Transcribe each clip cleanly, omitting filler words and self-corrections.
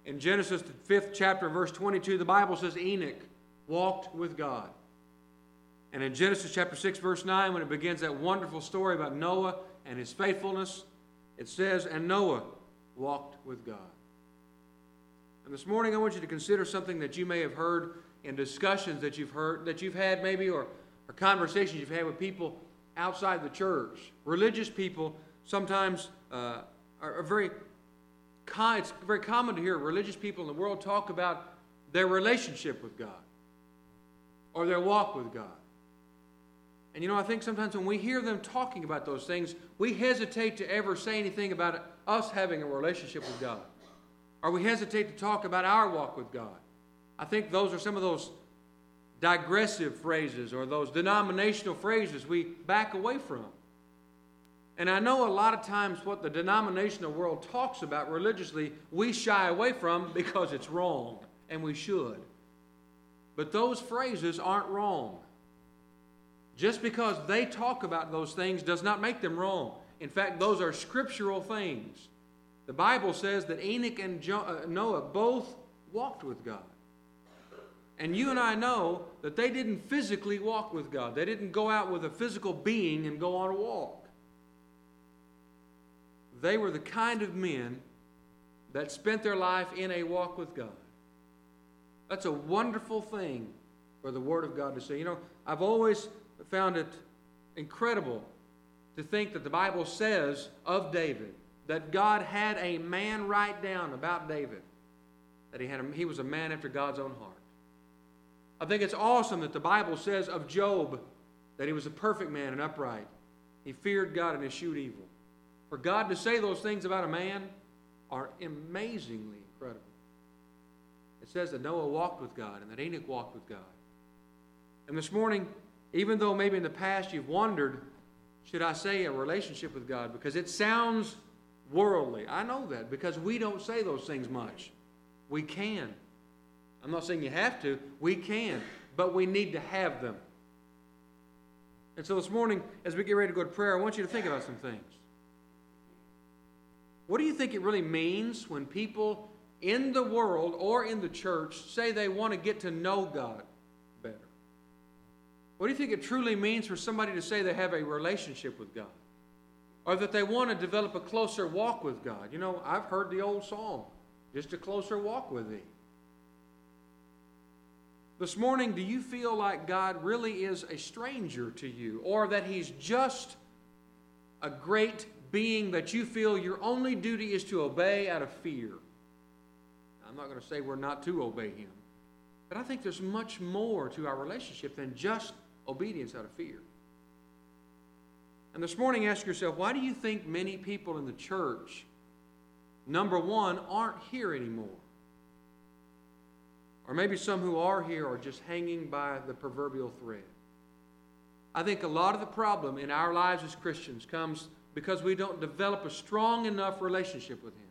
In Genesis, the 5th chapter, verse 22, the Bible says Enoch walked with God. And in Genesis chapter 6, verse 9, when it begins that wonderful story about Noah and his faithfulness, it says, and Noah walked with God. And this morning I want you to consider something that you may have heard in discussions that you've had maybe, or conversations you've had with people outside the church. Religious people sometimes are very it's very common to hear religious people in the world talk about their relationship with God or their walk with God. And I think sometimes when we hear them talking about those things, we hesitate to ever say anything about us having a relationship with God. Or we hesitate to talk about our walk with God. I think those are some of those digressive phrases or those denominational phrases we back away from. And I know a lot of times what the denominational world talks about religiously, we shy away from because it's wrong, and we should. But those phrases aren't wrong. Just because they talk about those things does not make them wrong. In fact, those are scriptural things. The Bible says that Enoch and Noah both walked with God. And you and I know that they didn't physically walk with God. They didn't go out with a physical being and go on a walk. They were the kind of men that spent their life in a walk with God. That's a wonderful thing for the Word of God to say. I've always found it incredible to think that the Bible says of David that God had a man write down about David, that he was a man after God's own heart. I think it's awesome that the Bible says of Job that he was a perfect man and upright. He feared God and eschewed evil. For God to say those things about a man are amazingly incredible. It says that Noah walked with God and that Enoch walked with God. And this morning, even though maybe in the past you've wondered, should I say a relationship with God? Because it sounds worldly. I know that because we don't say those things much. We can. I'm not saying you have to. We can. But we need to have them. And so this morning, as we get ready to go to prayer, I want you to think about some things. What do you think it really means when people in the world or in the church say they want to get to know God better? What do you think it truly means for somebody to say they have a relationship with God? Or that they want to develop a closer walk with God? I've heard the old song, just a closer walk with Thee. This morning, do you feel like God really is a stranger to you? Or that He's just a great being that you feel your only duty is to obey out of fear? I'm not going to say we're not to obey Him. But I think there's much more to our relationship than just obedience out of fear. And this morning, ask yourself, why do you think many people in the church, number one, aren't here anymore? Or maybe some who are here are just hanging by the proverbial thread. I think a lot of the problem in our lives as Christians comes because we don't develop a strong enough relationship with Him.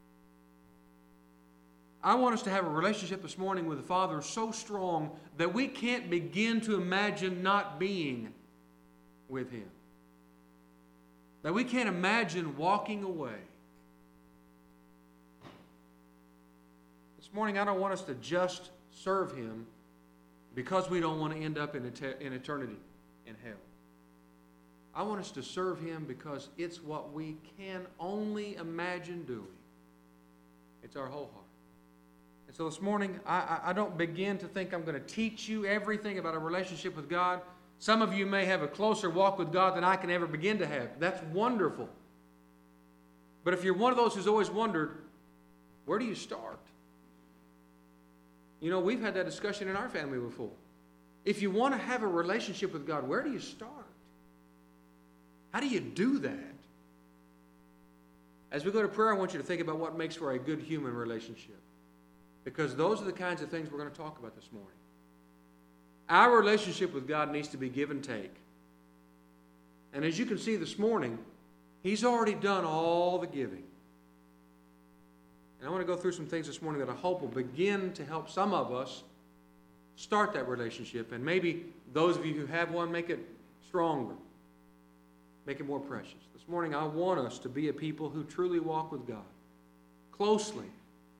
I want us to have a relationship this morning with the Father so strong that we can't begin to imagine not being with Him. That we can't imagine walking away. This morning, I don't want us to just serve Him because we don't want to end up in eternity in hell. I want us to serve Him because it's what we can only imagine doing. It's our whole heart. And so this morning, I don't begin to think I'm going to teach you everything about a relationship with God. Some of you may have a closer walk with God than I can ever begin to have. That's wonderful. But if you're one of those who's always wondered, where do you start? We've had that discussion in our family before. If you want to have a relationship with God, where do you start? How do you do that? As we go to prayer, I want you to think about what makes for a good human relationship. Because those are the kinds of things we're going to talk about this morning. Our relationship with God needs to be give and take. And as you can see this morning, He's already done all the giving. And I want to go through some things this morning that I hope will begin to help some of us start that relationship. And maybe those of you who have one, make it stronger. Make it more precious. This morning, I want us to be a people who truly walk with God closely,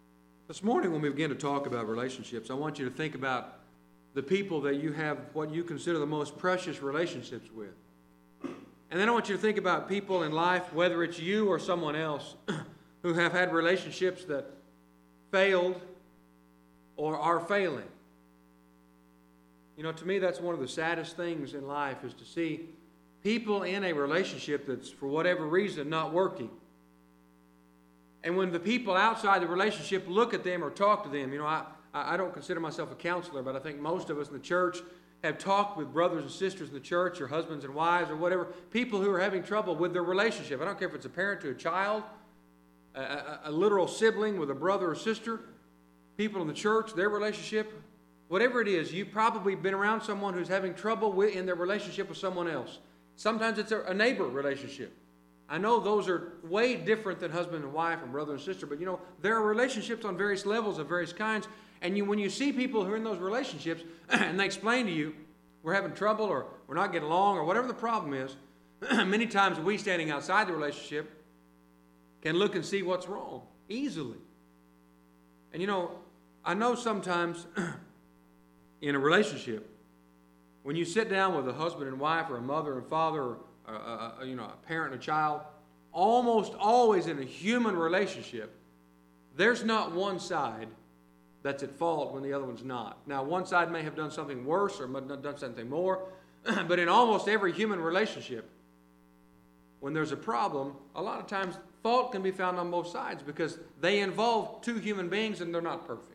This morning when we begin to talk about relationships, I want you to think about the people that you have what you consider the most precious relationships with. And then I want you to think about people in life, whether it's you or someone else, who have had relationships that failed or are failing. You know, to me, that's one of the saddest things in life, is to see people in a relationship that's, for whatever reason, not working. And when the people outside the relationship look at them or talk to them, you know, I don't consider myself a counselor, but I think most of us in the church have talked with brothers and sisters in the church, or husbands and wives, or whatever, people who are having trouble with their relationship. I don't care if it's a parent to a child, a literal sibling with a brother or sister, people in the church, their relationship, whatever it is, you've probably been around someone who's having trouble in their relationship with someone else. Sometimes it's a neighbor relationship. I know those are way different than husband and wife and brother and sister, but you know, there are relationships on various levels of various kinds. And when you see people who are in those relationships and they explain to you, we're having trouble or we're not getting along or whatever the problem is, many times we standing outside the relationship can look and see what's wrong easily. And you know, I know sometimes in a relationship, when you sit down with a husband and wife or a mother and father or a parent and a child, almost always in a human relationship, there's not one side that's at fault when the other one's not. Now, one side may have done something worse or might have done something more, but in almost every human relationship, when there's a problem, a lot of times fault can be found on both sides because they involve two human beings and they're not perfect.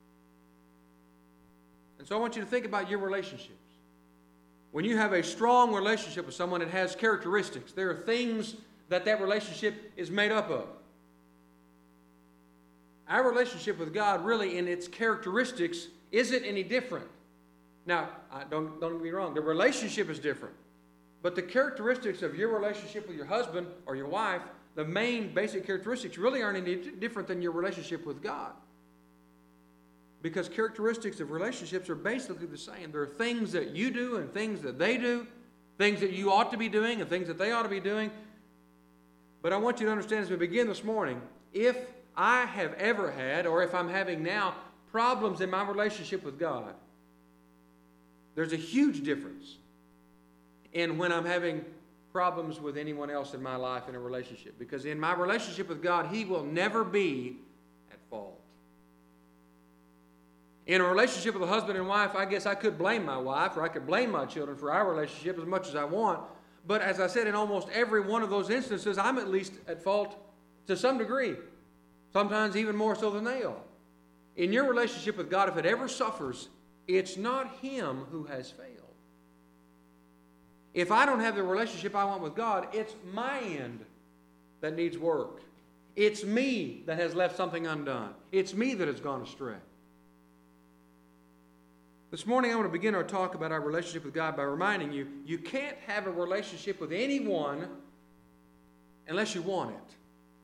And so I want you to think about your relationships. When you have a strong relationship with someone, it has characteristics. There are things that relationship is made up of. Our relationship with God, really, in its characteristics, isn't any different. Now, don't get me wrong, the relationship is different. But the characteristics of your relationship with your husband or your wife, the main basic characteristics, really aren't any different than your relationship with God. Because characteristics of relationships are basically the same. There are things that you do and things that they do, things that you ought to be doing and things that they ought to be doing. But I want you to understand as we begin this morning, if I have ever had, or if I'm having now, problems in my relationship with God, there's a huge difference in when I'm having problems with anyone else in my life in a relationship. Because in my relationship with God, He will never be at fault. In a relationship with a husband and wife, I guess I could blame my wife or I could blame my children for our relationship as much as I want. But as I said, in almost every one of those instances, I'm at least at fault to some degree. Sometimes even more so than they are. In your relationship with God, if it ever suffers, it's not Him who has failed. If I don't have the relationship I want with God, it's my end that needs work. It's me that has left something undone. It's me that has gone astray. This morning I want to begin our talk about our relationship with God by reminding you, you can't have a relationship with anyone unless you want it.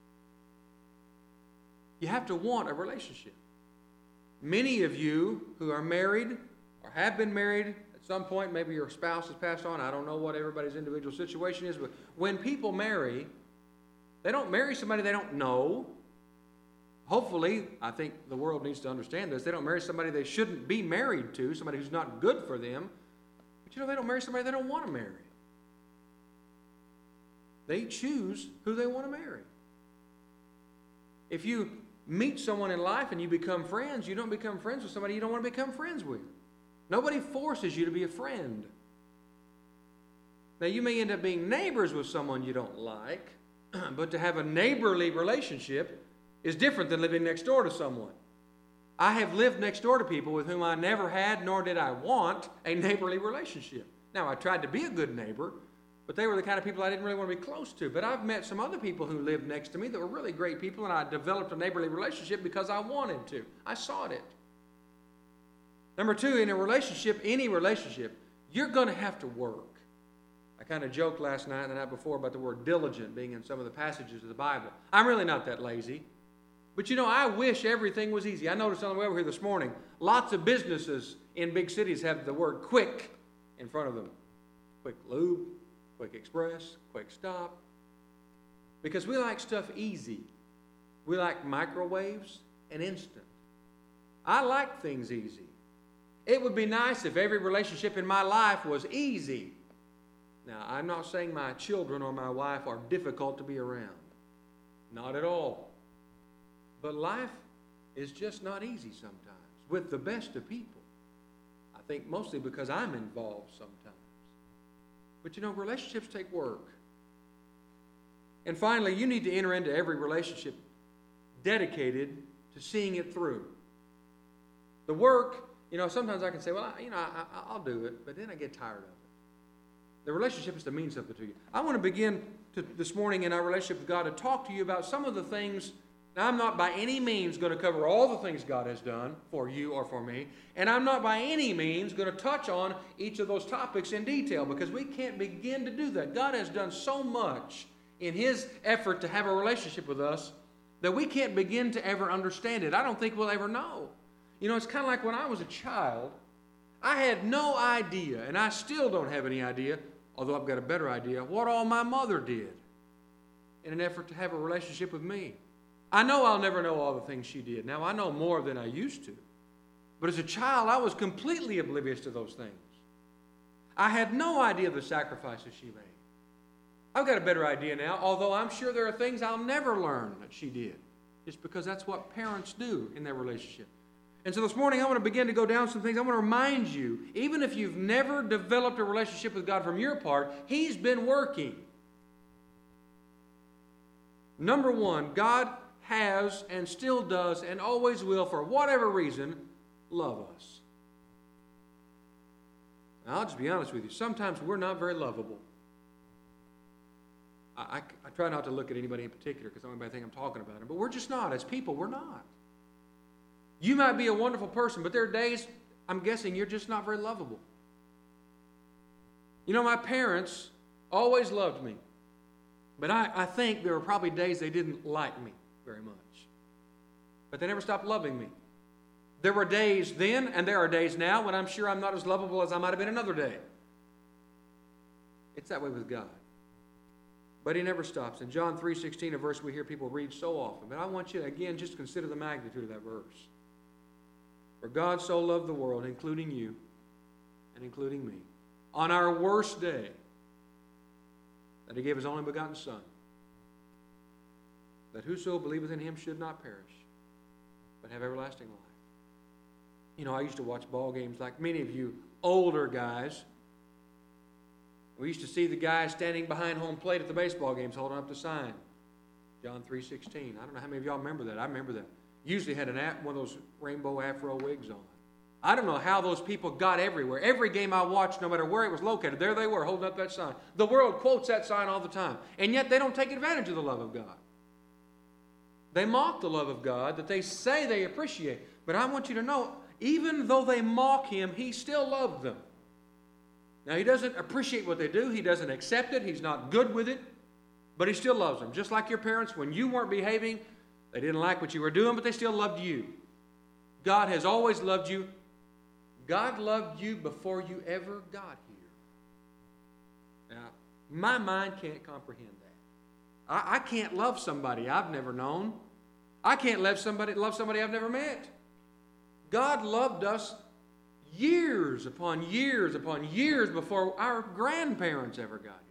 You have to want a relationship. Many of you who are married or have been married at some point, maybe your spouse has passed on, I don't know what everybody's individual situation is, but when people marry, they don't marry somebody they don't know. Hopefully, I think the world needs to understand this. They don't marry somebody they shouldn't be married to, somebody who's not good for them. But you know, they don't marry somebody they don't want to marry. They choose who they want to marry. If you meet someone in life and you become friends, you don't become friends with somebody you don't want to become friends with. Nobody forces you to be a friend. Now, you may end up being neighbors with someone you don't like, but to have a neighborly relationship is different than living next door to someone. I have lived next door to people with whom I never had, nor did I want, a neighborly relationship. Now, I tried to be a good neighbor, but they were the kind of people I didn't really want to be close to. But I've met some other people who lived next to me that were really great people, and I developed a neighborly relationship because I wanted to. I sought it. Number two, in a relationship, any relationship, you're going to have to work. I kind of joked last night and the night before about the word diligent being in some of the passages of the Bible. I'm really not that lazy. But you know, I wish everything was easy. I noticed on the way over here this morning, lots of businesses in big cities have the word quick in front of them. Quick lube, quick express, quick stop. Because we like stuff easy. We like microwaves and instant. I like things easy. It would be nice if every relationship in my life was easy. Now, I'm not saying my children or my wife are difficult to be around. Not at all. But life is just not easy sometimes with the best of people. I think mostly because I'm involved sometimes. But you know, relationships take work. And finally, you need to enter into every relationship dedicated to seeing it through. The work, you know, sometimes I can say, well, I'll do it, but then I get tired of it. The relationship is to mean something to you. I want to begin this morning in our relationship with God to talk to you about some of the things. Now, I'm not by any means going to cover all the things God has done for you or for me, and I'm not by any means going to touch on each of those topics in detail because we can't begin to do that. God has done so much in His effort to have a relationship with us that we can't begin to ever understand it. I don't think we'll ever know. You know, it's kind of like when I was a child, I had no idea, and I still don't have any idea, although I've got a better idea, what all my mother did in an effort to have a relationship with me. I know I'll never know all the things she did. Now, I know more than I used to. But as a child, I was completely oblivious to those things. I had no idea of the sacrifices she made. I've got a better idea now, although I'm sure there are things I'll never learn that she did, just because that's what parents do in their relationship. And so this morning I want to begin to go down some things. I want to remind you, even if you've never developed a relationship with God from your part, He's been working. Number one, God has and still does and always will, for whatever reason, love us. Now, I'll just be honest with you. Sometimes we're not very lovable. I try not to look at anybody in particular because I don't want anybody to think I'm talking about them, but we're just not. As people, we're not. You might be a wonderful person, but there are days, I'm guessing, you're just not very lovable. You know, my parents always loved me, but I think there were probably days they didn't like me very much. But they never stopped loving me. There were days then, and there are days now, when I'm sure I'm not as lovable as I might have been another day. It's that way with God. But He never stops. In John 3:16, a verse we hear people read so often. But I want you to, again, just consider the magnitude of that verse. For God so loved the world, including you and including me, on our worst day, that He gave His only begotten Son, that whoso believeth in Him should not perish, but have everlasting life. You know, I used to watch ball games like many of you older guys. We used to see the guys standing behind home plate at the baseball games holding up the sign. John 3:16. I don't know how many of y'all remember that. I remember that. Usually had one of those rainbow afro wigs on. I don't know how those people got everywhere. Every game I watched, no matter where it was located, there they were holding up that sign. The world quotes that sign all the time. And yet they don't take advantage of the love of God. They mock the love of God that they say they appreciate. But I want you to know, even though they mock Him, He still loved them. Now, He doesn't appreciate what they do. He doesn't accept it. He's not good with it. But He still loves them. Just like your parents, when you weren't behaving, they didn't like what you were doing, but they still loved you. God has always loved you. God loved you before you ever got here. Now, my mind can't comprehend that. I can't love somebody I've never known. I can't love somebody I've never met. God loved us years upon years upon years before our grandparents ever got here.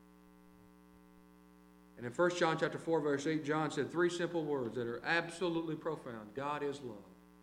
And in 1 John chapter 4, verse 8, John said 3 simple words that are absolutely profound. God is love.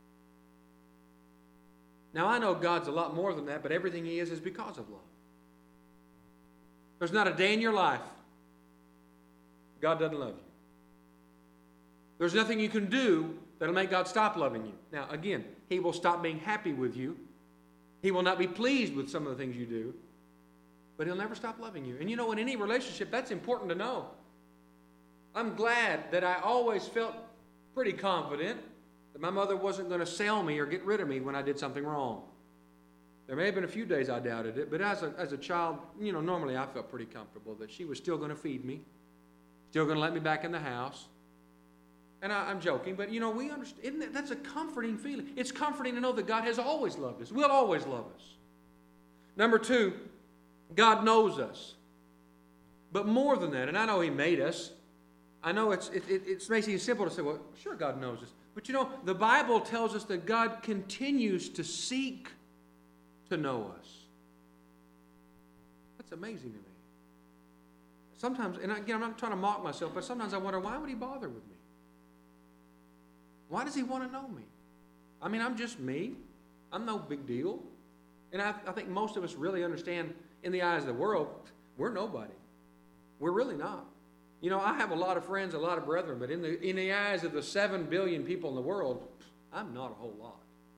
Now, I know God's a lot more than that, but everything He is because of love. There's not a day in your life God doesn't love you. There's nothing you can do that'll make God stop loving you. Now, again, He will stop being happy with you. He will not be pleased with some of the things you do, but He'll never stop loving you. And you know, in any relationship, that's important to know. I'm glad that I always felt pretty confident that my mother wasn't going to sell me or get rid of me when I did something wrong. There may have been a few days I doubted it, but as a child, you know, normally I felt pretty comfortable that she was still going to feed me, still going to let me back in the house. And I'm joking, but, you know, we understand. That's a comforting feeling. It's comforting to know that God has always loved us, will always love us. Number 2, God knows us. But more than that, and I know He made us, I know it makes it simple to say, well, sure, God knows this. But you know, the Bible tells us that God continues to seek to know us. That's amazing to me. Sometimes, and again, I'm not trying to mock myself, but sometimes I wonder, why would he bother with me? Why does he want to know me? I mean, I'm just me. I'm no big deal. And I think most of us really understand, in the eyes of the world, we're nobody. We're really not. You know, I have a lot of friends, a lot of brethren, but in the eyes of the 7 billion people in the world, I'm not a whole lot.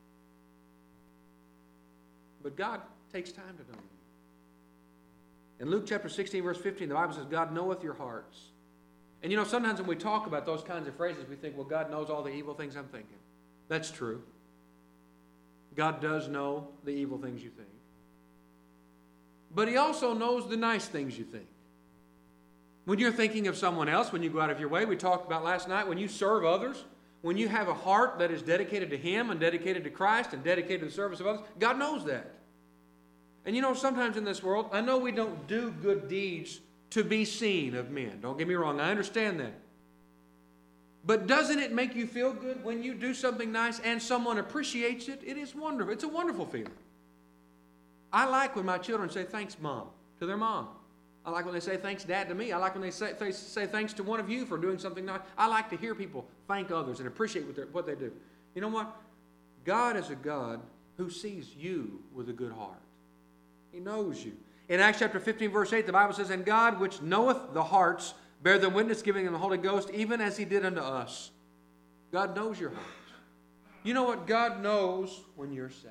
But God takes time to know you. In Luke chapter 16, verse 15, the Bible says, God knoweth your hearts. And you know, sometimes when we talk about those kinds of phrases, we think, well, God knows all the evil things I'm thinking. That's true. God does know the evil things you think. But he also knows the nice things you think. When you're thinking of someone else, when you go out of your way, we talked about last night, when you serve others, when you have a heart that is dedicated to him and dedicated to Christ and dedicated to the service of others, God knows that. And you know, sometimes in this world, I know we don't do good deeds to be seen of men. Don't get me wrong, I understand that. But doesn't it make you feel good when you do something nice and someone appreciates it? It is wonderful. It's a wonderful feeling. I like when my children say, thanks, Mom, to their mom. I like when they say thanks, Dad, to me. I like when they say thanks to one of you for doing something nice. I like to hear people thank others and appreciate what they do. You know what? God is a God who sees you with a good heart. He knows you. In Acts chapter 15, verse 8, the Bible says, and God, which knoweth the hearts, bear them witness, giving them the Holy Ghost, even as he did unto us. God knows your hearts. You know what? God knows when you're sad.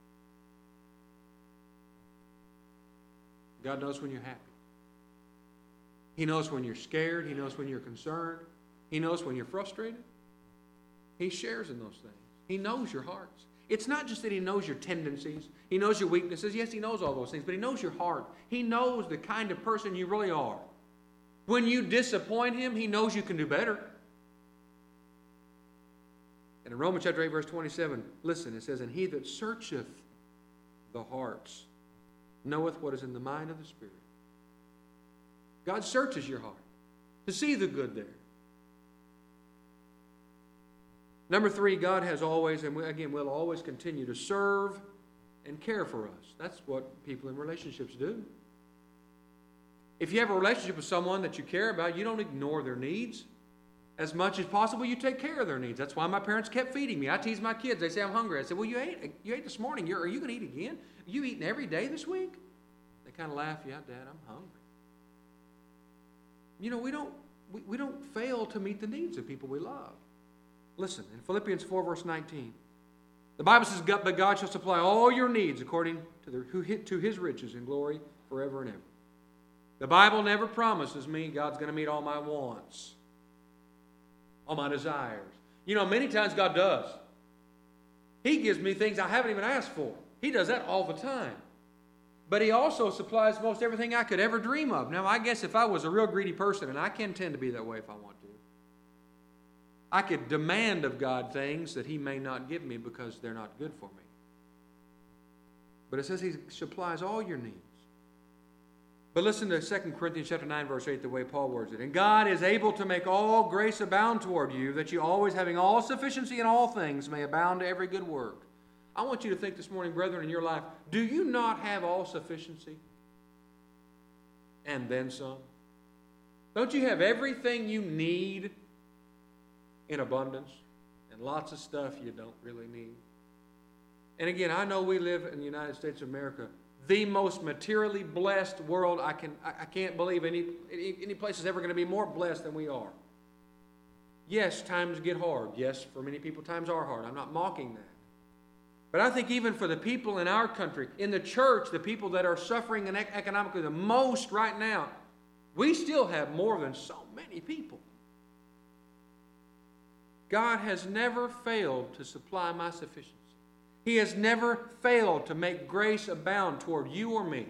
God knows when you're happy. He knows when you're scared. He knows when you're concerned. He knows when you're frustrated. He shares in those things. He knows your hearts. It's not just that he knows your tendencies. He knows your weaknesses. Yes, he knows all those things, but he knows your heart. He knows the kind of person you really are. When you disappoint him, he knows you can do better. And in Romans chapter 8, verse 27, listen, it says, and he that searcheth the hearts knoweth what is in the mind of the Spirit. God searches your heart to see the good there. Number 3, God has always, and again, will always continue to serve and care for us. That's what people in relationships do. If you have a relationship with someone that you care about, you don't ignore their needs. As much as possible, you take care of their needs. That's why my parents kept feeding me. I tease my kids. They say I'm hungry. I said, well, you ate this morning. Are you going to eat again? Are you eating every day this week? They kind of laugh. Yeah, Dad, I'm hungry. You know, we don't fail to meet the needs of people we love. Listen, in Philippians 4, verse 19, the Bible says, but God shall supply all your needs according to his riches and glory forever and ever. The Bible never promises me God's going to meet all my wants, all my desires. You know, many times God does. He gives me things I haven't even asked for. He does that all the time. But he also supplies most everything I could ever dream of. Now, I guess if I was a real greedy person, and I can tend to be that way if I want to, I could demand of God things that he may not give me because they're not good for me. But it says he supplies all your needs. But listen to 2 Corinthians chapter 9, verse 8, the way Paul words it. And God is able to make all grace abound toward you, that you always having all sufficiency in all things may abound to every good work. I want you to think this morning, brethren, in your life, do you not have all sufficiency? And then some? Don't you have everything you need in abundance? And lots of stuff you don't really need? And again, I know we live in the United States of America, the most materially blessed world. I can't believe any place is ever going to be more blessed than we are. Yes, times get hard. Yes, for many people, times are hard. I'm not mocking that. But I think even for the people in our country, in the church, the people that are suffering economically the most right now, we still have more than so many people. God has never failed to supply my sufficiency. He has never failed to make grace abound toward you or me,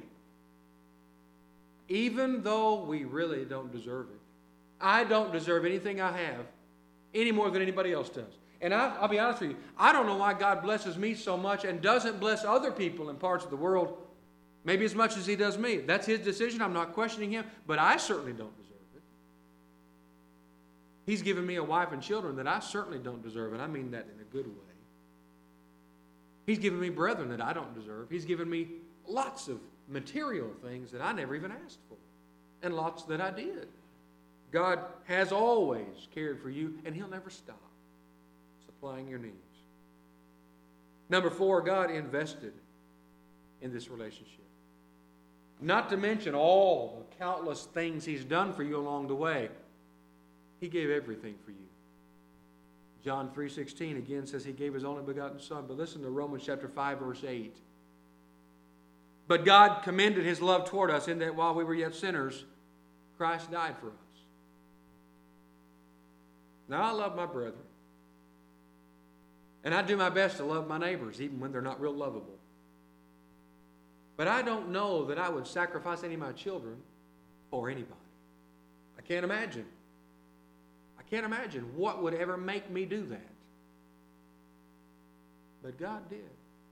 even though we really don't deserve it. I don't deserve anything I have any more than anybody else does. And I'll be honest with you, I don't know why God blesses me so much and doesn't bless other people in parts of the world maybe as much as he does me. That's his decision. I'm not questioning him, but I certainly don't deserve it. He's given me a wife and children that I certainly don't deserve, and I mean that in a good way. He's given me brethren that I don't deserve. He's given me lots of material things that I never even asked for, and lots that I did. God has always cared for you, and He'll never stop supplying your needs. Number 4, God invested in this relationship. Not to mention all the countless things He's done for you along the way. He gave everything for you. John 3:16 again says He gave His only begotten Son. But listen to Romans chapter 5, verse 8. But God commended His love toward us in that while we were yet sinners, Christ died for us. Now, I love my brethren. And I do my best to love my neighbors, even when they're not real lovable. But I don't know that I would sacrifice any of my children for anybody. I can't imagine. I can't imagine what would ever make me do that. But God did.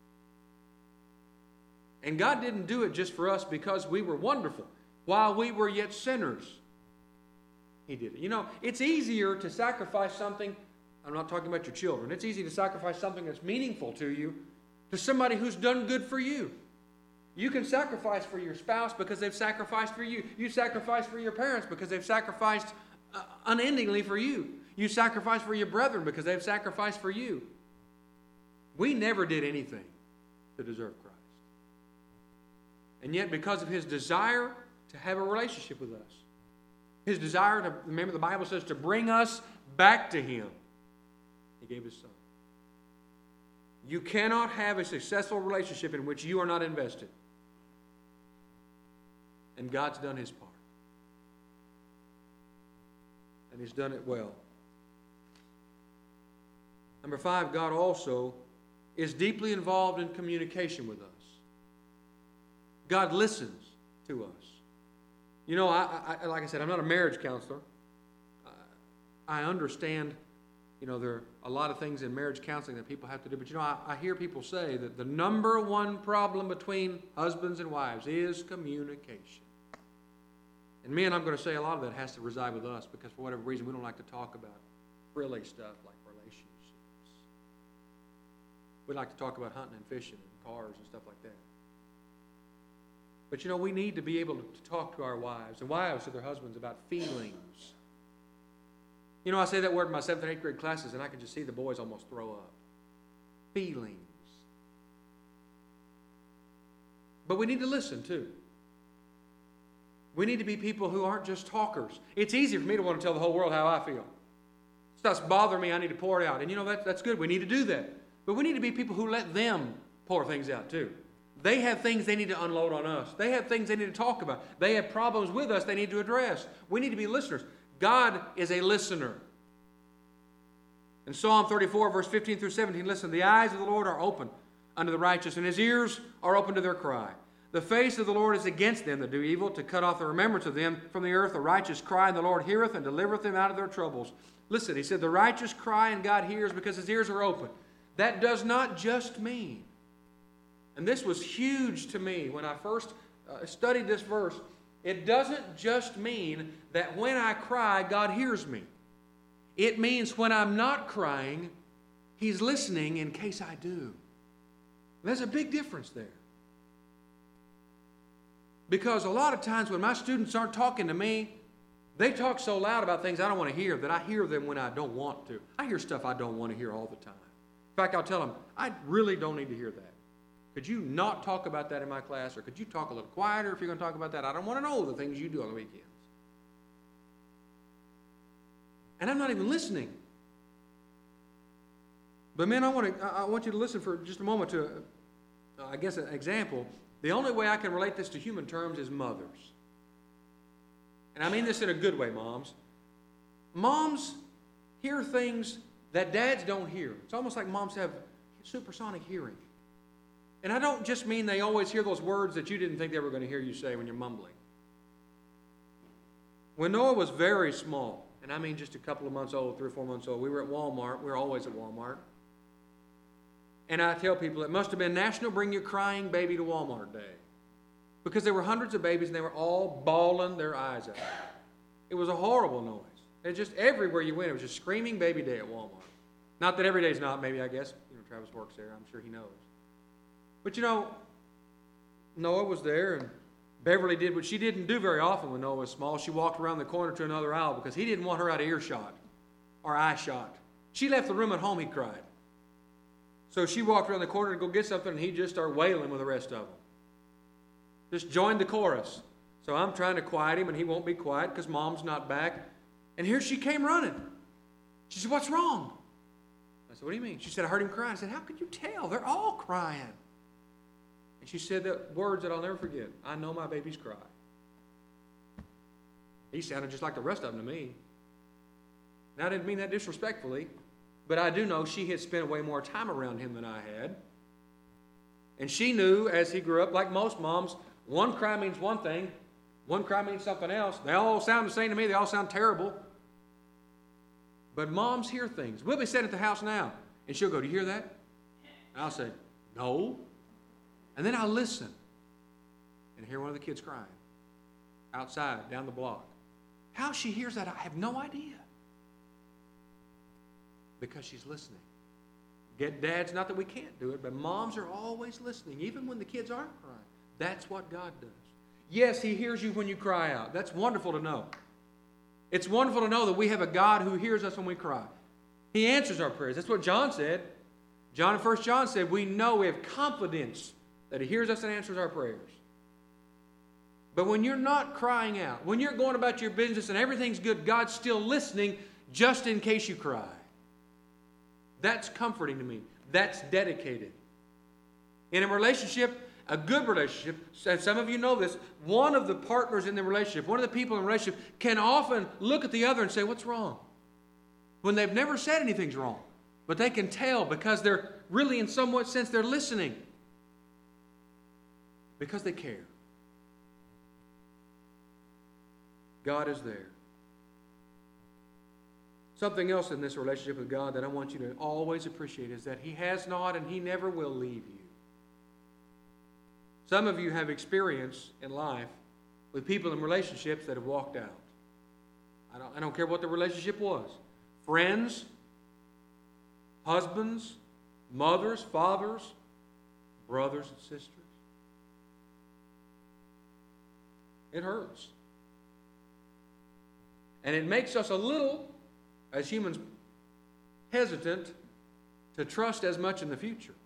And God didn't do it just for us because we were wonderful. While we were yet sinners, He did it. You know, it's easier to sacrifice something. I'm not talking about your children. It's easy to sacrifice something that's meaningful to you to somebody who's done good for you. You can sacrifice for your spouse because they've sacrificed for you. You sacrifice for your parents because they've sacrificed unendingly for you. You sacrifice for your brethren because they've sacrificed for you. We never did anything to deserve Christ. And yet, because of His desire to have a relationship with us, His desire to, remember the Bible says, to bring us back to Him, He gave His Son. You cannot have a successful relationship in which you are not invested. And God's done His part. And He's done it well. Number 5, God also is deeply involved in communication with us. God listens to us. You know, I like I said, I'm not a marriage counselor. I understand, you know, there are a lot of things in marriage counseling that people have to do. But, you know, I hear people say that the number one problem between husbands and wives is communication. And men, I'm going to say a lot of that has to reside with us because for whatever reason we don't like to talk about frilly stuff like relationships. We like to talk about hunting and fishing and cars and stuff like that. But, you know, we need to be able to talk to our wives and wives to their husbands about feelings. You know, I say that word in my 7th and 8th grade classes, and I can just see the boys almost throw up. Feelings. But we need to listen, too. We need to be people who aren't just talkers. It's easy for me to want to tell the whole world how I feel. It starts bothering me, I need to pour it out. And, you know, that's good. We need to do that. But we need to be people who let them pour things out, too. They have things they need to unload on us. They have things they need to talk about. They have problems with us they need to address. We need to be listeners. God is a listener. In Psalm 34, verse 15 through 17, listen, the eyes of the Lord are open unto the righteous, and His ears are open to their cry. The face of the Lord is against them that do evil, to cut off the remembrance of them from the earth. The righteous cry, and the Lord heareth and delivereth them out of their troubles. Listen, He said, the righteous cry, and God hears because His ears are open. That does not just mean, and this was huge to me when I first studied this verse, it doesn't just mean that when I cry, God hears me. It means when I'm not crying, He's listening in case I do. There's a big difference there. Because a lot of times when my students aren't talking to me, they talk so loud about things I don't want to hear that I hear them when I don't want to. I hear stuff I don't want to hear all the time. In fact, I'll tell them, I really don't need to hear that. Could you not talk about that in my class, or could you talk a little quieter if you're going to talk about that? I don't want to know the things you do on the weekends. And I'm not even listening. But men, I want you to listen for just a moment to, I guess, an example. The only way I can relate this to human terms is mothers. And I mean this in a good way, moms. Moms hear things that dads don't hear. It's almost like moms have supersonic hearing. And I don't just mean they always hear those words that you didn't think they were going to hear you say when you're mumbling. When Noah was very small, and I mean just a couple of months old, 3 or 4 months old, we were at Walmart. We were always at Walmart. And I tell people it must have been National Bring Your Crying Baby to Walmart Day. Because there were hundreds of babies and they were all bawling their eyes out. It was a horrible noise. And just everywhere you went, it was just screaming baby day at Walmart. Not that every day's not, maybe, I guess. Travis works there. I'm sure he knows. But Noah was there, and Beverly did what she didn't do very often when Noah was small. She walked around the corner to another aisle because he didn't want her out of earshot or eye shot. She left the room at home, he cried. So she walked around the corner to go get something, and he just started wailing with the rest of them. Just joined the chorus. So I'm trying to quiet him, and he won't be quiet because Mom's not back. And here she came running. She said, "What's wrong?" I said, "What do you mean?" She said, "I heard him crying." I said, "How could you tell? They're all crying." And she said the words that I'll never forget. "I know my babies cry." He sounded just like the rest of them to me. And I didn't mean that disrespectfully, but I do know she had spent way more time around him than I had. And she knew as he grew up, like most moms, one cry means one thing, one cry means something else. They all sound the same to me. They all sound terrible. But moms hear things. We'll be sitting at the house now, and she'll go, "Do you hear that?" And I'll say, "No." And then I'll listen and hear one of the kids crying outside, down the block. How she hears that, I have no idea. Because she's listening. Get dads, not that we can't do it, but moms are always listening, even when the kids aren't crying. That's what God does. Yes, He hears you when you cry out. That's wonderful to know. It's wonderful to know that we have a God who hears us when we cry. He answers our prayers. That's what John said. John in 1 John said, we know, we have confidence that He hears us and answers our prayers. But when you're not crying out, when you're going about your business and everything's good, God's still listening just in case you cry. That's comforting to me. That's dedicated. In a relationship, a good relationship, and some of you know this, one of the partners in the relationship, one of the people in the relationship can often look at the other and say, "What's wrong?" When they've never said anything's wrong. But they can tell because they're really, in somewhat sense, they're listening. Because they care. God is there. Something else in this relationship with God that I want you to always appreciate is that He has not and He never will leave you. Some of you have experience in life with people in relationships that have walked out. I don't care what the relationship was. Friends, husbands, mothers, fathers, brothers and sisters. It hurts. And it makes us a little, as humans, hesitant to trust as much in the future.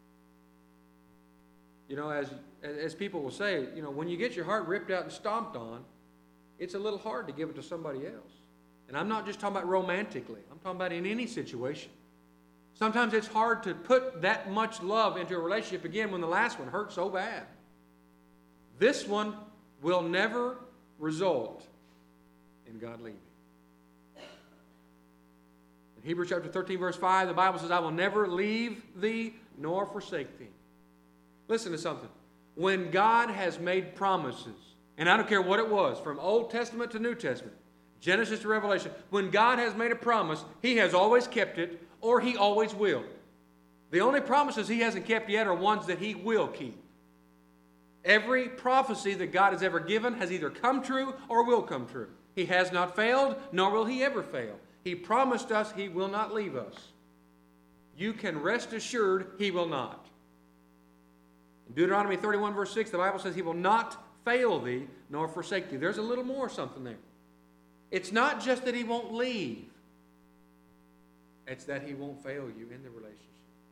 You know, as people will say, you know, when you get your heart ripped out and stomped on, it's a little hard to give it to somebody else. And I'm not just talking about romantically. I'm talking about in any situation. Sometimes it's hard to put that much love into a relationship again when the last one hurt so bad. This one will never result in God leaving. In Hebrews chapter 13, verse 5, the Bible says, "I will never leave thee nor forsake thee." Listen to something. When God has made promises, and I don't care what it was, from Old Testament to New Testament, Genesis to Revelation, when God has made a promise, He has always kept it, or He always will. The only promises He hasn't kept yet are ones that He will keep. Every prophecy that God has ever given has either come true or will come true. He has not failed, nor will He ever fail. He promised us He will not leave us. You can rest assured He will not. In Deuteronomy 31, verse 6, the Bible says He will not fail thee nor forsake thee. There's a little more something there. It's not just that He won't leave. It's that He won't fail you in the relationship.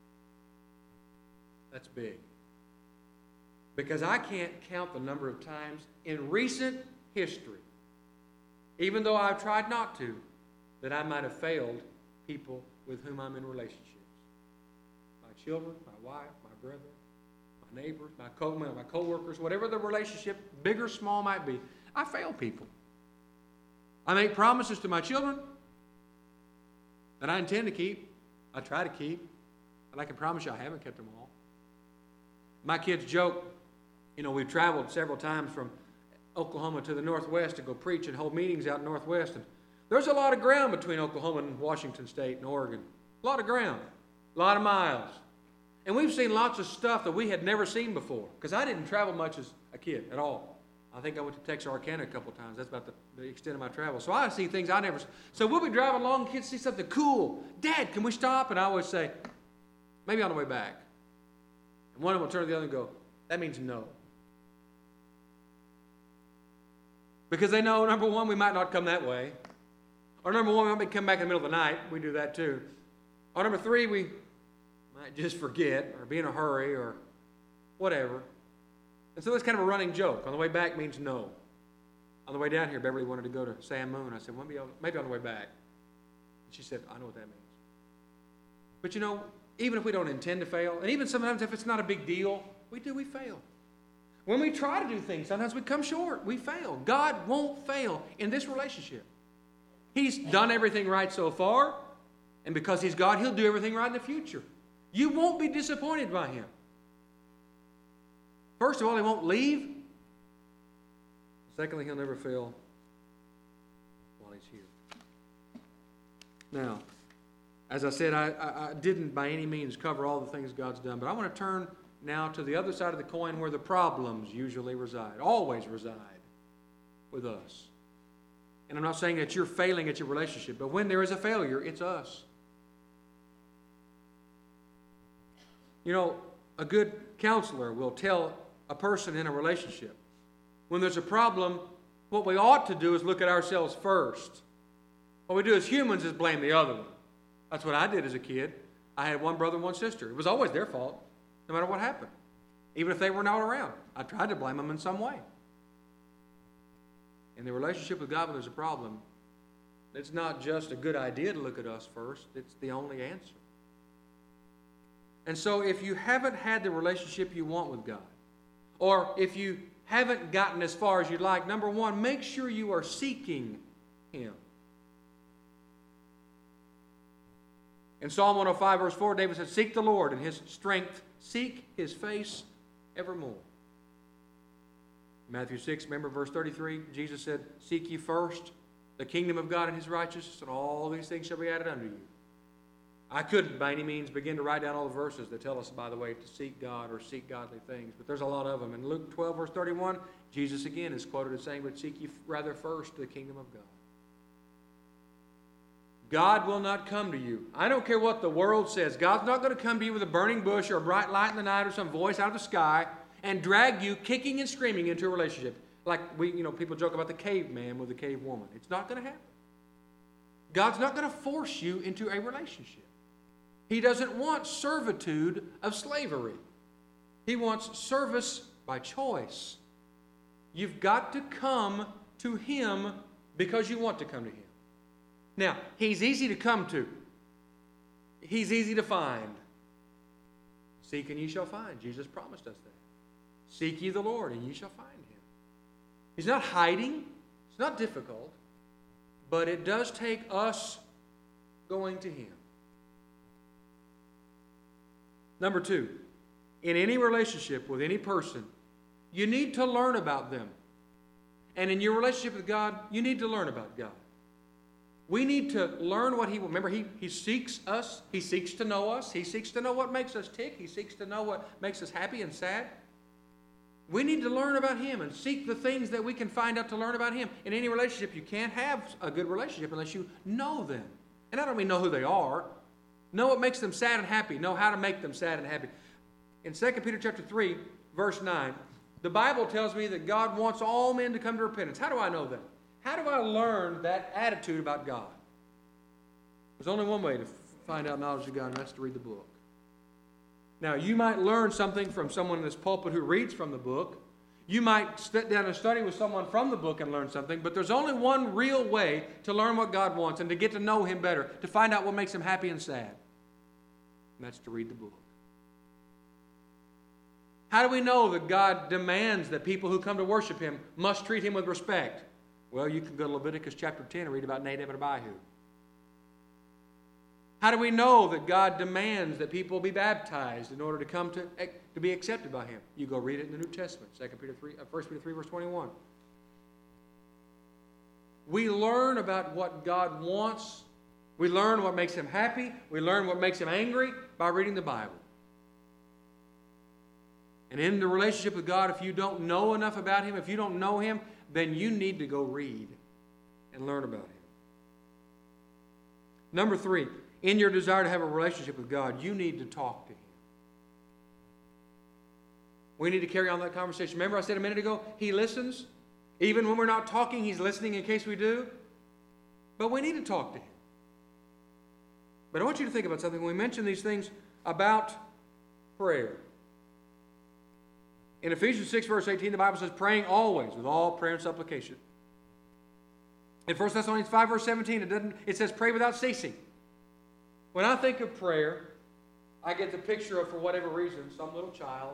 That's big. Because I can't count the number of times in recent history, even though I've tried not to, that I might have failed people with whom I'm in relationships. My children, my wife, my brother, my neighbors, my co-workers, whatever the relationship, big or small might be, I fail people. I make promises to my children that I intend to keep, I try to keep, but I can promise you I haven't kept them all. My kids joke, you know, we've traveled several times from Oklahoma to the Northwest to go preach and hold meetings out in the Northwest, and there's a lot of ground between Oklahoma and Washington State and Oregon. A lot of ground, a lot of miles. And we've seen lots of stuff that we had never seen before, because I didn't travel much as a kid at all. I think I went to Texarkana a couple times. That's about the extent of my travel. So I see things I never... So we'll be driving along, kids see something cool. Dad, can we stop? And I always say, maybe on the way back. And one of them will turn to the other and go, that means no. Because they know, number one, we might not come that way. Or number one, we might come back in the middle of the night. We do that too. Or number three, we might just forget or be in a hurry or whatever. And so it's kind of a running joke. On the way back means no. On the way down here, Beverly wanted to go to Sam Moon. I said, well, maybe on the way back. And she said, I know what that means. But you know, even if we don't intend to fail, and even sometimes if it's not a big deal, we fail. When we try to do things, sometimes we come short. We fail. God won't fail in this relationship. He's done everything right so far, and because He's God, He'll do everything right in the future. You won't be disappointed by Him. First of all, He won't leave. Secondly, He'll never fail while He's here. Now, as I said, I didn't by any means cover all the things God's done, but I want to turn now to the other side of the coin where the problems usually reside, always reside with us. And I'm not saying that you're failing at your relationship, but when there is a failure, it's us. You know, a good counselor will tell a person in a relationship, when there's a problem, what we ought to do is look at ourselves first. What we do as humans is blame the other one. That's what I did as a kid. I had one brother and one sister. It was always their fault, no matter what happened. Even if they were not around, I tried to blame them in some way. In the relationship with God, when there's a problem, it's not just a good idea to look at us first. It's the only answer. And so if you haven't had the relationship you want with God, or if you haven't gotten as far as you'd like, number one, make sure you are seeking Him. In Psalm 105, verse 4, David said, seek the Lord and His strength. Seek His face evermore. Matthew 6, remember verse 33, Jesus said, seek ye first the kingdom of God and His righteousness, and all these things shall be added unto you. I couldn't by any means begin to write down all the verses that tell us, by the way, to seek God or seek godly things, but there's a lot of them. In Luke 12, verse 31, Jesus again is quoted as saying, but seek ye rather first the kingdom of God. God will not come to you. I don't care what the world says. God's not going to come to you with a burning bush or a bright light in the night or some voice out of the sky and drag you kicking and screaming into a relationship. Like people joke about the caveman with the cave woman. It's not going to happen. God's not going to force you into a relationship. He doesn't want servitude of slavery. He wants service by choice. You've got to come to Him because you want to come to Him. Now, He's easy to come to. He's easy to find. Seek and ye shall find. Jesus promised us that. Seek ye the Lord and ye shall find Him. He's not hiding. It's not difficult. But it does take us going to Him. Number two, in any relationship with any person, you need to learn about them. And in your relationship with God, you need to learn about God. We need to learn what He will. Remember, He seeks us. He seeks to know us. He seeks to know what makes us tick. He seeks to know what makes us happy and sad. We need to learn about Him and seek the things that we can find out to learn about Him. In any relationship, you can't have a good relationship unless you know them. And I don't mean know who they are. Know what makes them sad and happy. Know how to make them sad and happy. In 2 Peter chapter 3, verse 9, the Bible tells me that God wants all men to come to repentance. How do I know that? How do I learn that attitude about God? There's only one way to find out knowledge of God, and that's to read the book. Now, you might learn something from someone in this pulpit who reads from the book. You might sit down and study with someone from the book and learn something, but there's only one real way to learn what God wants and to get to know Him better, to find out what makes Him happy and sad. And that's to read the book. How do we know that God demands that people who come to worship Him must treat Him with respect? Well, you can go to Leviticus chapter 10 and read about Nadab and Abihu. How do we know that God demands that people be baptized in order to come to be accepted by Him? You go read it in the New Testament, 1 Peter 3, verse 21. We learn about what God wants. We learn what makes Him happy. We learn what makes Him angry by reading the Bible. And in the relationship with God, if you don't know enough about Him, if you don't know Him, then you need to go read and learn about Him. Number 3, in your desire to have a relationship with God, you need to talk to Him. We need to carry on that conversation. Remember I said a minute ago, He listens. Even when we're not talking, He's listening in case we do. But we need to talk to Him. But I want you to think about something. When we mention these things about prayer. In Ephesians 6, verse 18, the Bible says, praying always with all prayer and supplication. In 1 Thessalonians 5, verse 17, it says, pray without ceasing. When I think of prayer, I get the picture of, for whatever reason, some little child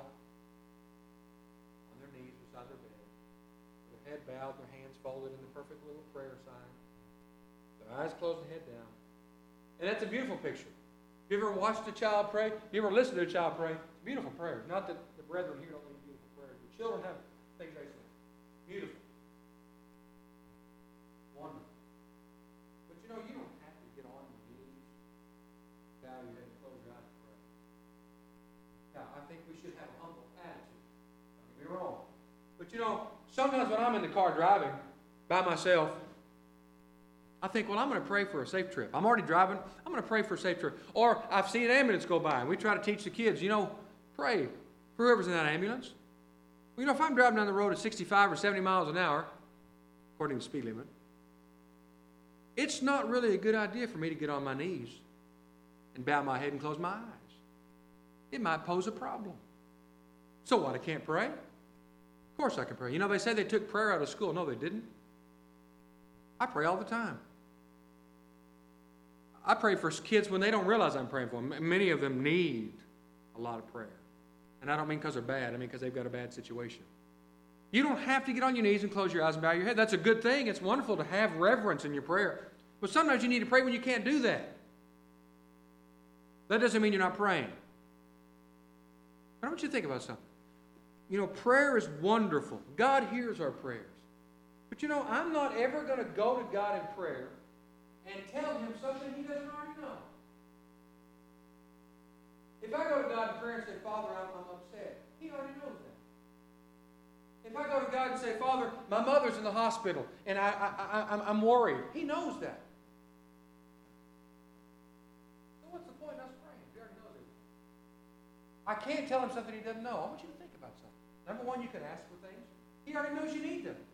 on their knees beside their bed, with their head bowed, their hands folded in the perfect little prayer sign, their eyes closed and head down. And that's a beautiful picture. You ever watched a child pray? You ever listened to a child pray? It's a beautiful prayer. Not that the brethren here don't lead beautiful prayers. The children have things they say. Beautiful. Wonderful. But you know, you don't have to get on your knees, bow your head, and close your eyes and pray. Now, I think we should have a humble attitude. Don't get me wrong. But you know, sometimes when I'm in the car driving by myself, I think, well, I'm going to pray for a safe trip. I'm already driving. I'm going to pray for a safe trip. Or I've seen an ambulance go by, and we try to teach the kids, you know, pray for whoever's in that ambulance. Well, you know, if I'm driving down the road at 65 or 70 miles an hour, according to the speed limit, it's not really a good idea for me to get on my knees and bow my head and close my eyes. It might pose a problem. So what, I can't pray? Of course I can pray. You know, they say they took prayer out of school. No, they didn't. I pray all the time. I pray for kids when they don't realize I'm praying for them. Many of them need a lot of prayer. And I don't mean because they're bad. I mean because they've got a bad situation. You don't have to get on your knees and close your eyes and bow your head. That's a good thing. It's wonderful to have reverence in your prayer. But sometimes you need to pray when you can't do that. That doesn't mean you're not praying. I want you to think about something. You know, prayer is wonderful. God hears our prayers. But you know, I'm not ever going to go to God in prayer and tell Him something He doesn't already know. If I go to God in prayer and say, Father, I'm upset, He already knows that. If I go to God and say, Father, my mother's in the hospital and I'm worried, He knows that. So what's the point in us praying? He already knows it. I can't tell Him something He doesn't know. I want you to think about something. Number one, you can ask for things. He already knows you need them.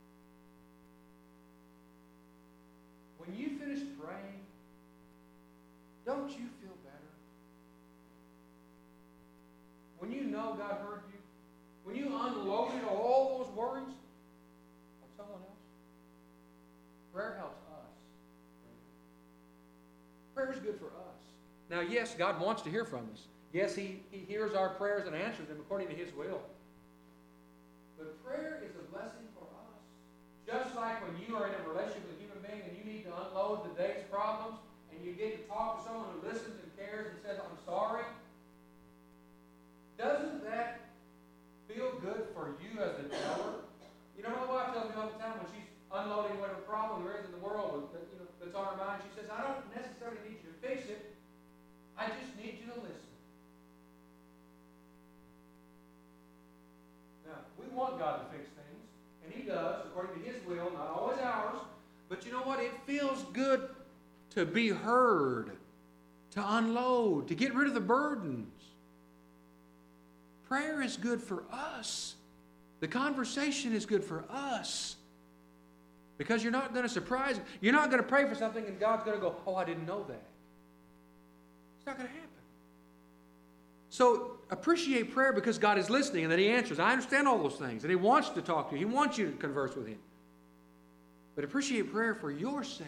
When you finish praying, don't you feel better? When you know God heard you, when you unloaded all those worries on someone else, prayer helps us. Prayer is good for us. Now, yes, God wants to hear from us. Yes, He hears our prayers and answers them according to His will. But prayer is a blessing for us. Just like when you are in a relationship with a human being and you need to unload the day's problems and you get to talk to someone who listens and cares and says, I'm sorry, doesn't that feel good for you as the teller? You know, my wife tells me all the time when she's unloading whatever problem there is in the world that's on her mind, she says, I don't necessarily need you to fix it. I just need you to listen. Now, we want God to fix things, and He does, according to His will, not always ours. But you know what? It feels good to be heard, to unload, to get rid of the burdens. Prayer is good for us. The conversation is good for us. Because you're not going to surprise Him. You're not going to pray for something and God's going to go, oh, I didn't know that. It's not going to happen. So appreciate prayer because God is listening and that He answers. I understand all those things. And He wants to talk to you. He wants you to converse with Him. But appreciate prayer for your sake.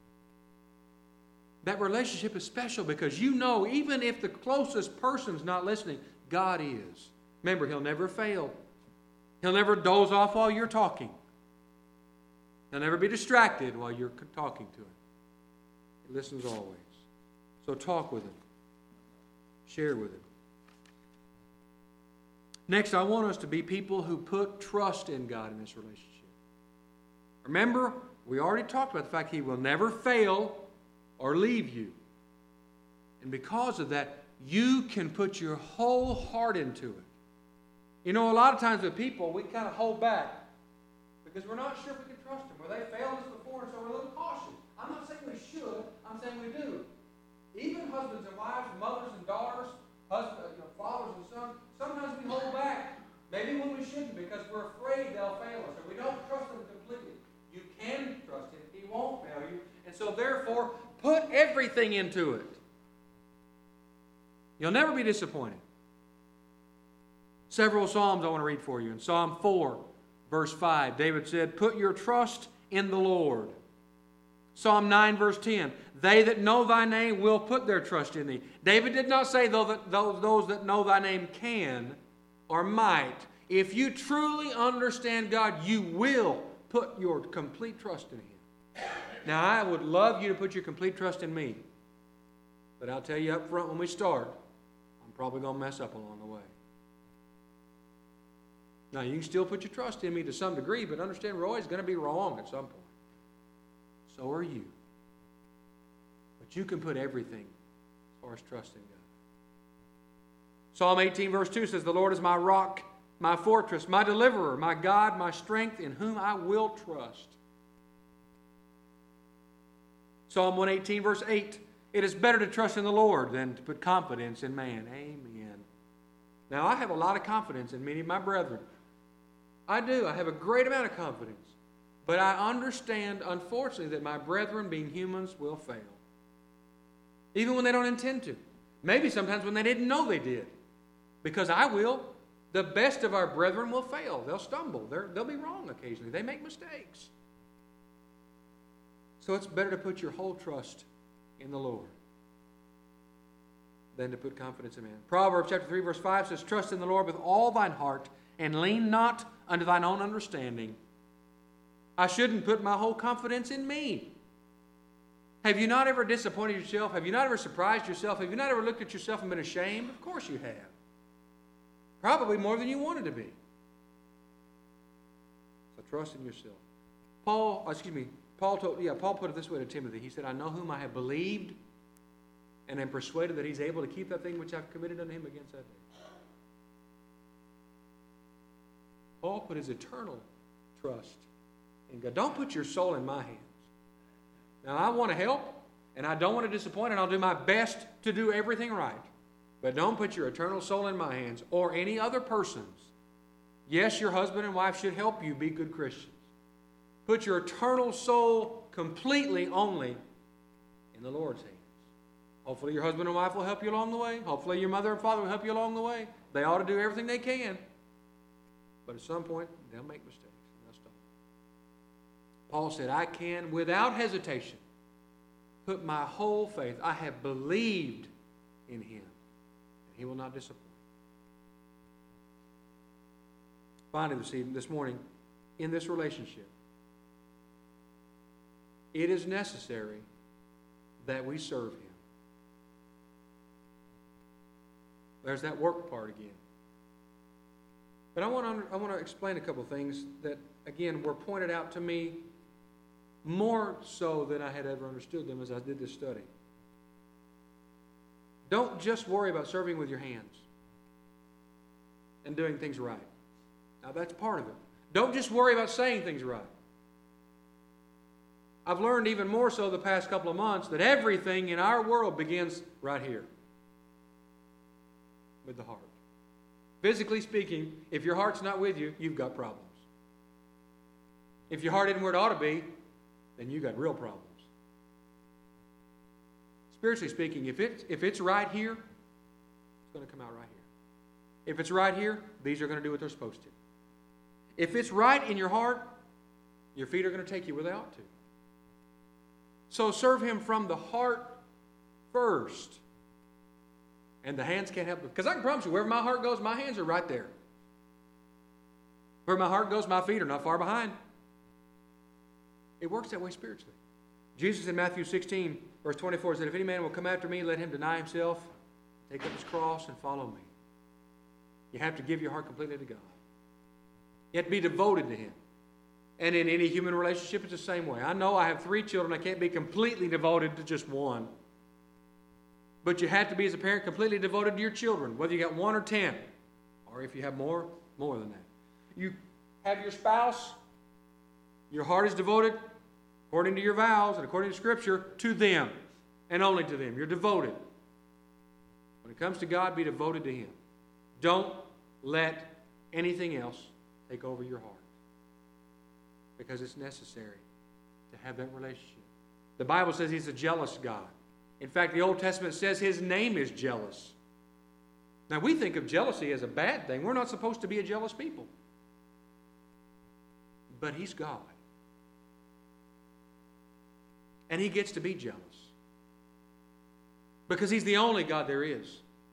That relationship is special because you know even if the closest person's not listening, God is. Remember, He'll never fail. He'll never doze off while you're talking. He'll never be distracted while you're talking to Him. He listens always. So talk with Him. Share with Him. Next, I want us to be people who put trust in God in this relationship. Remember, we already talked about the fact He will never fail or leave you. And because of that, you can put your whole heart into it. You know, a lot of times with people, we kind of hold back because we're not sure if we can trust them. Or they failed us before, and so we're a little cautious. I'm not saying we should. I'm saying we do. Even husbands and wives, mothers and daughters, fathers and sons, sometimes we hold back. Maybe when we shouldn't because we're afraid they'll fail us, or we don't trust them completely. You can trust Him. He won't fail you. And so therefore, put everything into it. You'll never be disappointed. Several Psalms I want to read for you. In Psalm 4, verse 5, David said, "Put your trust in the Lord." Psalm 9, verse 10, "They that know thy name will put their trust in thee." David did not say those that know thy name can or might. If you truly understand God, you will put your complete trust in Him. Now, I would love you to put your complete trust in me. But I'll tell you up front when we start, I'm probably going to mess up along the way. Now, you can still put your trust in me to some degree, but understand we're always going to be wrong at some point. So are you. But you can put everything as far as trusting God. Psalm 18, verse 2 says, "The Lord is my rock, my fortress, my deliverer, my God, my strength, in whom I will trust." Psalm 118, verse 8, "It is better to trust in the Lord than to put confidence in man." Amen. Now, I have a lot of confidence in many of my brethren. I do. I have a great amount of confidence. But I understand, unfortunately, that my brethren, being humans, will fail. Even when they don't intend to. Maybe sometimes when they didn't know they did. Because I will. The best of our brethren will fail. They'll stumble. They'll be wrong occasionally. They make mistakes. So it's better to put your whole trust in the Lord than to put confidence in man. Proverbs chapter 3, verse 5 says, "Trust in the Lord with all thine heart, and lean not unto thine own understanding." I shouldn't put my whole confidence in me. Have you not ever disappointed yourself? Have you not ever surprised yourself? Have you not ever looked at yourself and been ashamed? Of course you have. Probably more than you wanted to be. So trust in yourself. Paul put it this way to Timothy. He said, "I know whom I have believed, and am persuaded that He's able to keep that thing which I've committed unto him against that day." Paul put his eternal trust in God. Don't put your soul in my hands. Now, I want to help, and I don't want to disappoint, and I'll do my best to do everything right. But don't put your eternal soul in my hands or any other person's. Yes, your husband and wife should help you be good Christians. Put your eternal soul completely only in the Lord's hands. Hopefully your husband and wife will help you along the way. Hopefully your mother and father will help you along the way. They ought to do everything they can. But at some point, they'll make mistakes. And they'll stumble. Paul said, "I can, without hesitation, put my whole faith. I have believed in Him, and He will not disappoint." Finally, this morning, in this relationship, it is necessary that we serve Him. There's that work part again. But I want to explain a couple of things that, again, were pointed out to me more so than I had ever understood them as I did this study. Don't just worry about serving with your hands and doing things right. Now, that's part of it. Don't just worry about saying things right. I've learned even more so the past couple of months that everything in our world begins right here, with the heart. Physically speaking, if your heart's not with you, you've got problems. If your heart isn't where it ought to be, then you've got real problems. Spiritually speaking, if it's right here, it's going to come out right here. If it's right here, these are going to do what they're supposed to. If it's right in your heart, your feet are going to take you where they ought to. So serve Him from the heart first. And the hands can't help it. Because I can promise you, wherever my heart goes, my hands are right there. Where my heart goes, my feet are not far behind. It works that way spiritually. Jesus in Matthew 16, verse 24 said, "If any man will come after me, let him deny himself, take up his cross, and follow me." You have to give your heart completely to God. You have to be devoted to Him. And in any human relationship, it's the same way. I know I have 3 children. I can't be completely devoted to just one. But you have to be, as a parent, completely devoted to your children, whether you got 1 or 10. Or if you have more, More than that. You have your spouse, your heart is devoted, according to your vows and according to Scripture, to them and only to them. You're devoted. When it comes to God, be devoted to Him. Don't let anything else take over your heart, because it's necessary to have that relationship. The Bible says He's a jealous God. In fact, the Old Testament says His name is jealous. Now, we think of jealousy as a bad thing. We're not supposed to be a jealous people. But He's God. And He gets to be jealous, because He's the only God there is.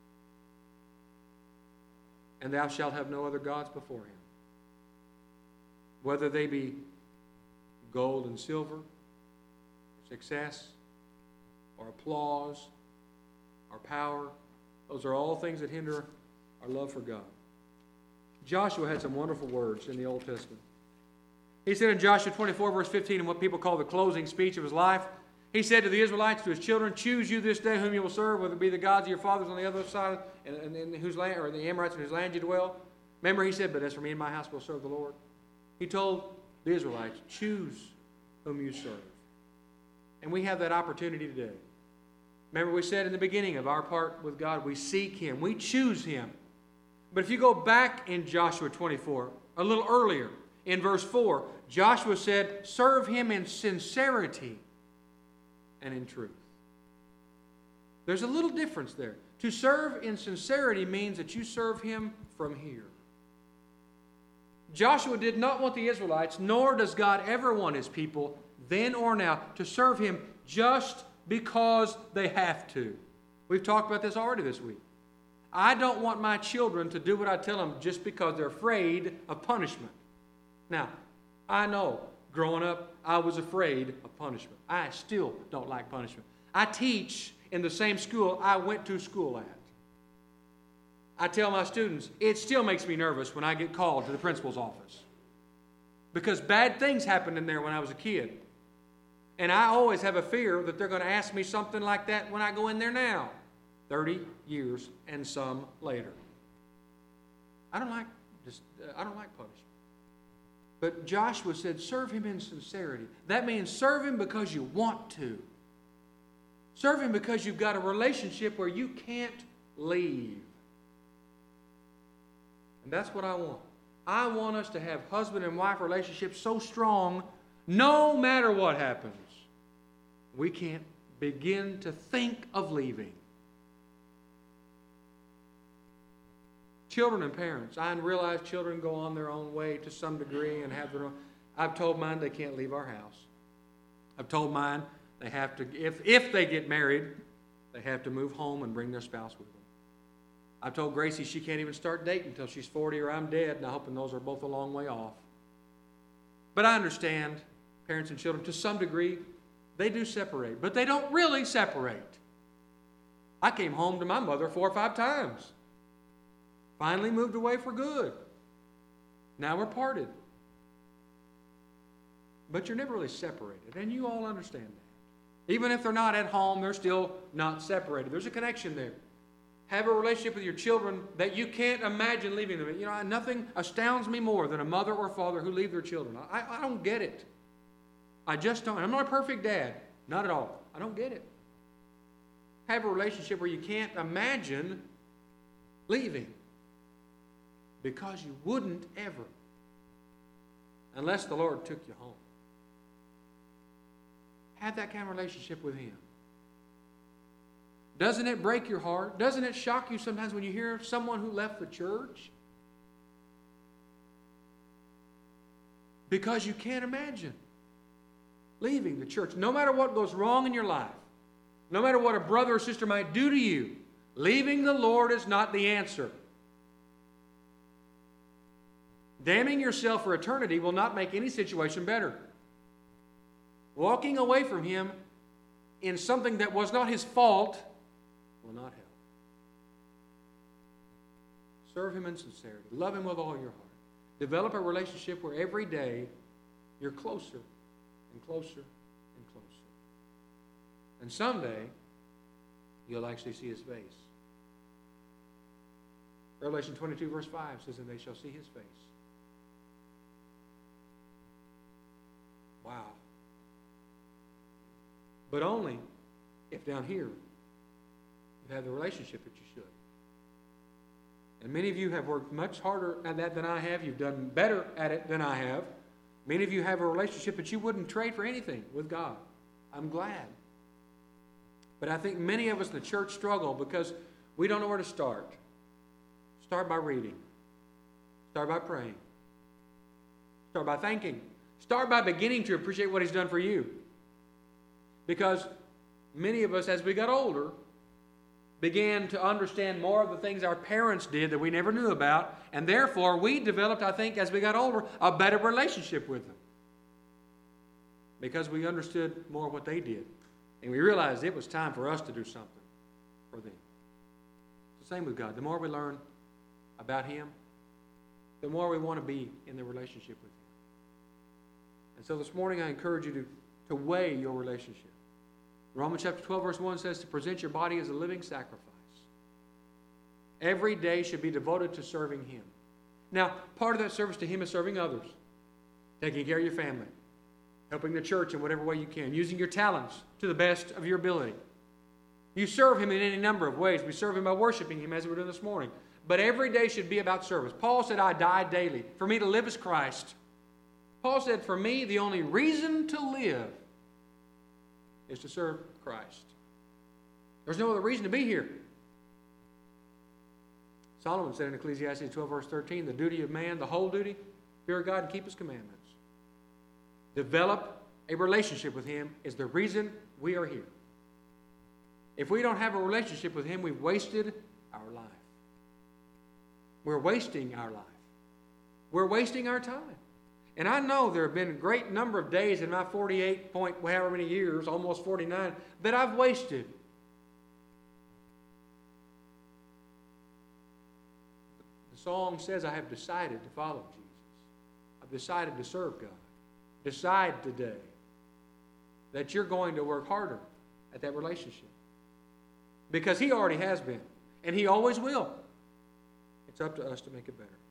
And thou shalt have no other gods before Him. Whether they be gold and silver, success, or applause, or power, those are all things that hinder our love for God. Joshua had some wonderful words in the Old Testament. He said in Joshua 24, verse 15, in what people call the closing speech of his life, he said to the Israelites, to his children, choose you this day whom you will serve, whether it be the gods of your fathers on the other side, and whose land, or the Amorites in whose land you dwell. Remember, he said, but as for me and my house, we'll serve the Lord. He told the Israelites, choose whom you serve. And we have that opportunity today. Remember, we said in the beginning of our part with God, we seek Him, we choose Him. But if you go back in Joshua 24, a little earlier, in verse 4, Joshua said, serve Him in sincerity and in truth. There's a little difference there. To serve in sincerity means that you serve Him from here. Joshua did not want the Israelites, nor does God ever want His people, then or now, to serve Him just because they have to. We've talked about this already this week. I don't want my children to do what I tell them just because they're afraid of punishment. Now, I know, growing up, I was afraid of punishment. I still don't like punishment. I teach in the same school I went to school at. I tell my students, it still makes me nervous when I get called to the principal's office, because bad things happened in there when I was a kid. And I always have a fear that they're going to ask me something like that when I go in there now, 30 years and some later. I don't like punishment. But Joshua said, serve Him in sincerity. That means serve Him because you want to. Serve Him because you've got a relationship where you can't leave. And that's what I want. I want us to have husband and wife relationships so strong, no matter what happens, we can't begin to think of leaving. Children and parents. I realize children go on their own way to some degree and have their own. I've told mine they can't leave our house. I've told mine they have to, if they get married, they have to move home and bring their spouse with them. I've told Gracie she can't even start dating until she's 40 or I'm dead, and I'm hoping those are both a long way off. But I understand parents and children, to some degree, they do separate, but they don't really separate. I came home to my mother 4 or 5 times. Finally moved away for good. Now we're parted. But you're never really separated, and you all understand that. Even if they're not at home, they're still not separated. There's a connection there. Have a relationship with your children that you can't imagine leaving them. You know, nothing astounds me more than a mother or father who leave their children. I don't get it. I just don't. I'm not a perfect dad. Not at all. I don't get it. Have a relationship where you can't imagine leaving, because you wouldn't ever, unless the Lord took you home. Have that kind of relationship with Him. Doesn't it break your heart? Doesn't it shock you sometimes when you hear someone who left the church? Because you can't imagine leaving the church. No matter what goes wrong in your life, no matter what a brother or sister might do to you, leaving the Lord is not the answer. Damning yourself for eternity will not make any situation better. Walking away from Him in something that was not His fault will not help. Serve Him in sincerity. Love Him with all your heart. Develop a relationship where every day you're closer and closer and closer. And someday you'll actually see His face. Revelation 22 verse 5 says, and they shall see his face. Wow. But only if down here you have the relationship that you should. And many of you have worked much harder at that than I have. You've done better at it than I have. Many of you have a relationship that you wouldn't trade for anything with God. I'm glad. But I think many of us in the church struggle because we don't know where to start. Start by reading. Start by praying. Start by thanking. Start by beginning to appreciate what he's done for you. Because many of us, as we got older, began to understand more of the things our parents did that we never knew about, and therefore we developed, I think, as we got older, a better relationship with them. Because we understood more of what they did. And we realized it was time for us to do something for them. It's the same with God. The more we learn about him, the more we want to be in the relationship with him. And so this morning I encourage you to weigh your relationship. Romans chapter 12 verse 1 says to present your body as a living sacrifice. Every day should be devoted to serving him. Now, part of that service to him is serving others. Taking care of your family. Helping the church in whatever way you can. Using your talents to the best of your ability. You serve him in any number of ways. We serve him by worshiping him as we were doing this morning. But every day should be about service. Paul said, I die daily. For me to live is Christ. Paul said, for me, the only reason to live is to serve Christ. There's no other reason to be here. Solomon said in Ecclesiastes 12 verse 13, the duty of man, the whole duty, fear God and keep his commandments. Develop a relationship with him is the reason we are here. If we don't have a relationship with him, we've wasted our life. We're wasting our life. We're wasting our time. And I know there have been a great number of days in my 48 point, however many years, almost 49, that I've wasted. The song says, I have decided to follow Jesus. I've decided to serve God. Decide today that you're going to work harder at that relationship. Because he already has been. And he always will. It's up to us to make it better.